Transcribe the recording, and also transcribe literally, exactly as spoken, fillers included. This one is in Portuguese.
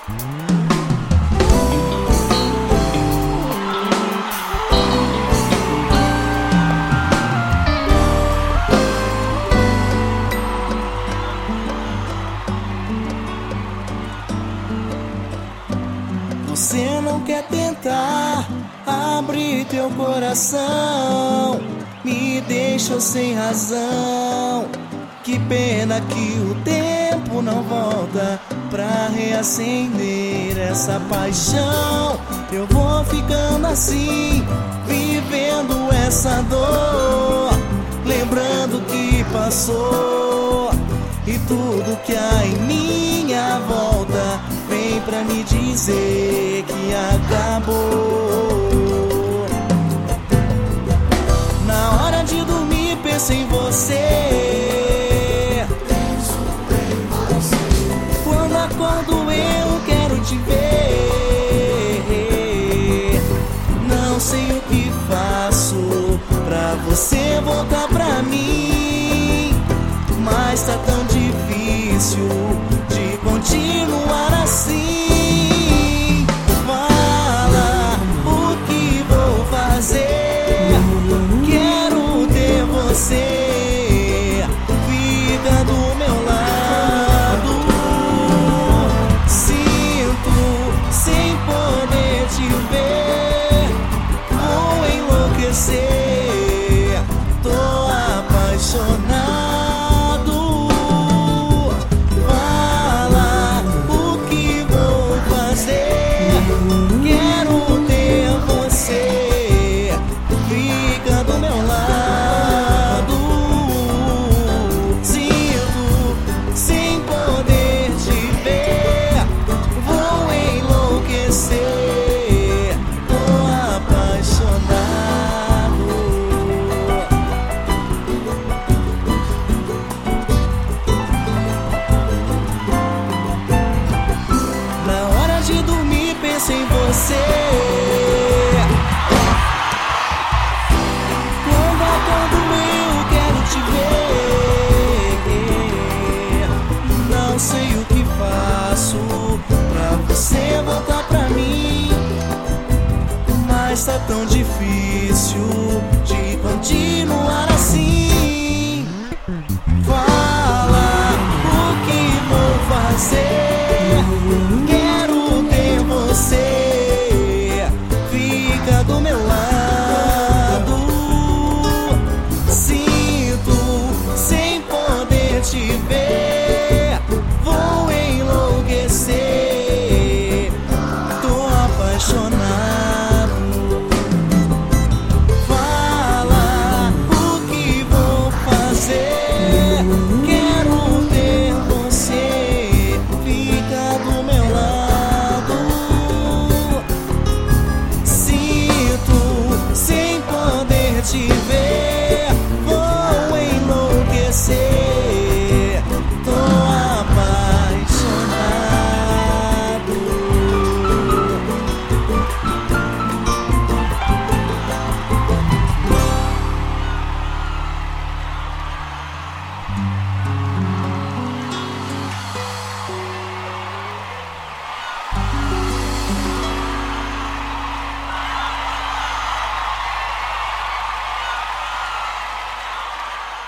Você não quer tentar abrir teu coração, me deixa sem razão. Que pena que o tempo não volta pra reacender essa paixão. Eu vou ficando assim, vivendo essa dor, lembrando que passou e tudo que há em minha volta vem pra me dizer que acabou. Na hora de dormir penso em você, quando acordo eu quero te ver. Não sei o que faço pra você voltar pra mim, mas tá tão difícil de continuar assim. Fala o que vou fazer, quero ter você, fica do meu lado. Sinto sem poder te ver, vou enlouquecer, tô apaixonado. Penso em você, quando acordo eu quero te ver. Não sei o que faço pra você voltar pra mim, mas tá tão difícil de continuar assim. Fala o que vou fazer, você fica do meu lado. Sinto sem poder te ver, vou enlouquecer, tô apaixonado. Fala o que vou fazer.